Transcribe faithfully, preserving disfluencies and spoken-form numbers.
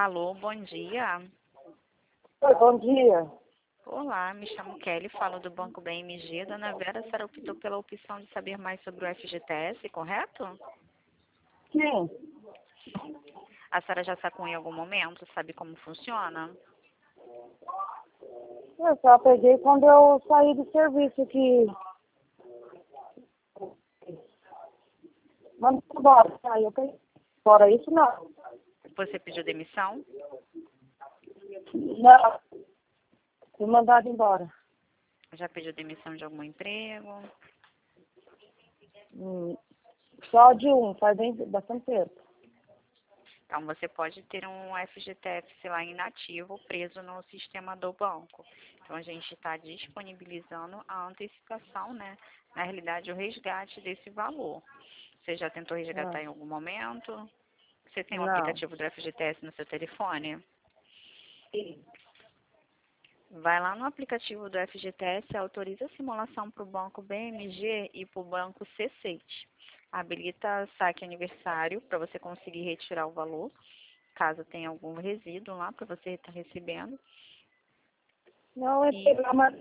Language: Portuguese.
Alô, bom dia. Oi, bom dia. Olá, me chamo Kelly, falo do Banco B M G. Dona Vera, a senhora optou pela opção de saber mais sobre o F G T S, correto? Sim. A senhora já sacou em algum momento? Sabe como funciona? Eu só peguei quando eu saí do serviço que... Manda embora. Aí eu peguei. Fora isso, não. Você pediu demissão? Não. Fui mandado embora. Já pediu demissão de algum emprego? Hum, Só de um, faz bem, bastante tempo. Então, você pode ter um F G T S lá inativo, preso no sistema do banco. Então, a gente está disponibilizando a antecipação, né? Na realidade, o resgate desse valor. Você já tentou resgatar Ah, em algum momento? Você tem o não. aplicativo do F G T S no seu telefone? Sim. Vai lá no aplicativo do F G T S, autoriza a simulação para o banco B M G e para o banco C seis. Habilita saque aniversário para você conseguir retirar o valor, caso tenha algum resíduo lá para você estar recebendo. Não, é E pegar uma